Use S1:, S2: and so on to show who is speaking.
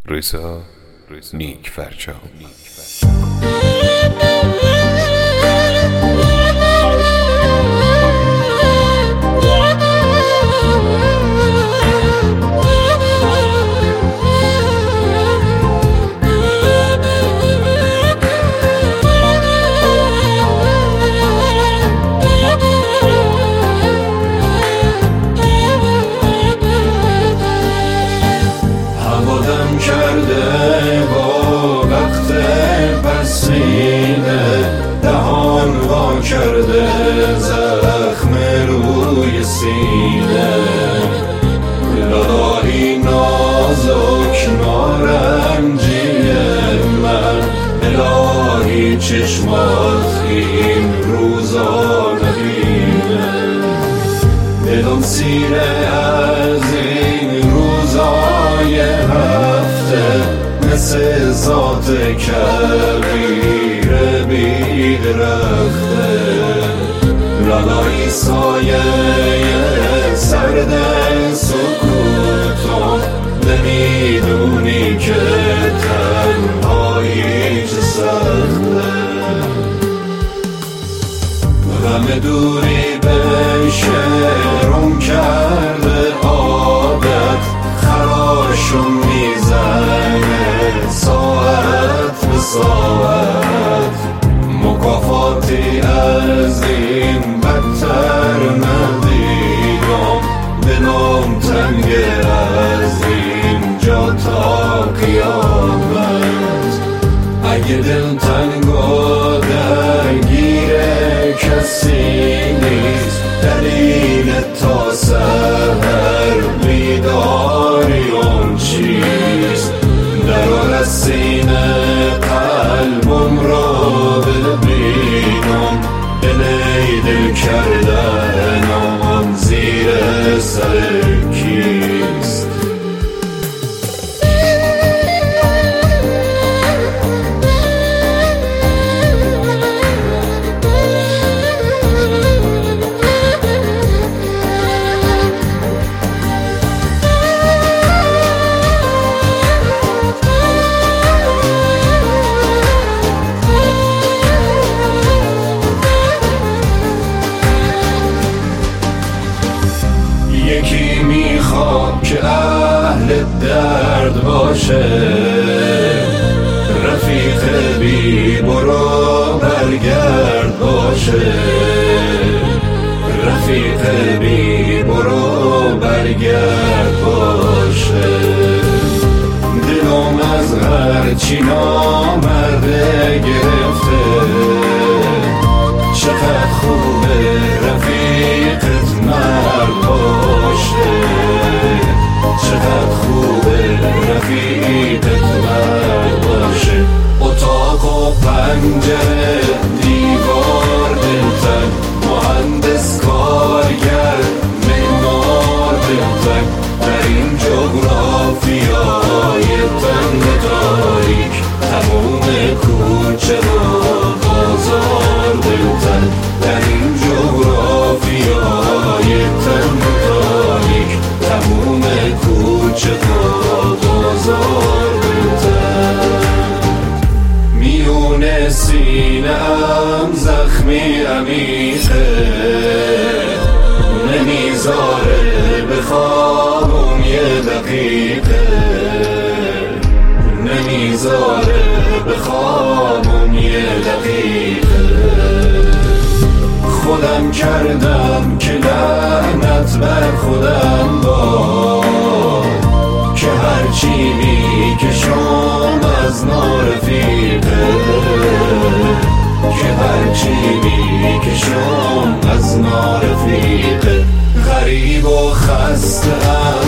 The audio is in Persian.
S1: رضا نیک فرجام.
S2: کرده با وقت پسینه، دهان وا کرده زخم روی سینه. لالایی نازک نارنجیه من، الهی چشمات این روزا نبینه. دلم سیره از این روزای مثل ذات کبیر بی درخته. لالایی سایه سرد سکوتم، نمیدونی که تنهایی چه سخته. غم دوری بشه روم کرده عادت، خراشم میزنه ساعت به ساعت. مکافاتی از این بدتر ندیدم، دلم تنگه از اینجا تا قیامت. اگه دل تنگ و درگیر کسی نیست، دلیل تا سحر بیداری اون چیست؟ در سینه قلبم را ببینم، دل کردنم زیر سر کیست؟ یکی میخواد که اهل درد باشه، رفیق بی برو برگرد باشه. رفیق بی برو برگرد باشه. دلم از هرچی نامرده گرفته، چقدر خوبه رفیقت مرد باشه. چقدر خوبه رفیقت مرد باشه. اتاق و پنجره دیوار دلتن، مهندس کارگر معمار دلتن. در این جغرافیای تنگ تاریک، تموم کوچه و بازار دلتن. در این جغرافیای تنگ تاریک، تموم کوچه و بازار دلتن. میون سینه‌ام زخمی عمیقه، نمیذاره بخوابم یه دقیقه. نمیذاره بخوابم یه دقیقه. خودم کردم که لعنت بر خودم باد، که هرچی میکشم از نارفیقه. که هرچی میکشم از نارفیقه. غریب و خسته‌ام